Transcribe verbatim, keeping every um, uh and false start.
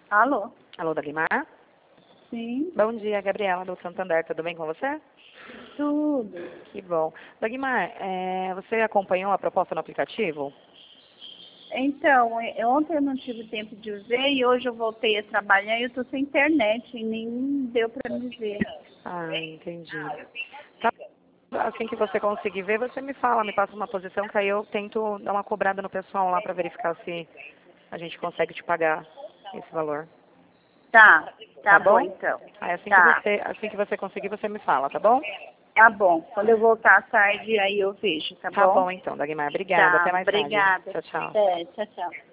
Alô? Alô, Dagmar? Sim, Bom dia, Gabriela do Santander. Tudo bem com você? tudo. Que bom. Dagmar, é, você acompanhou a proposta no aplicativo? Então, eh, ontem eu não tive tempo de ver e hoje eu voltei a trabalhar e eu tô sem internet e nem deu para me ver. Ah, entendi. Tá. Assim que você conseguir ver, você me fala, me passa uma posição, que aí eu tento dar uma cobrada no pessoal lá para verificar se a gente consegue te pagar esse valor. Tá, tá, Tá bom bom? então. Aí assim que Tá, você, assim que você conseguir, você me fala, tá bom? tá bom. Quando eu voltar à tarde, aí eu vejo, tá Tá bom? bom então, Dagmar. Obrigada. Tá, Até mais tarde. obrigada. Tchau, tchau. É, tchau, tchau.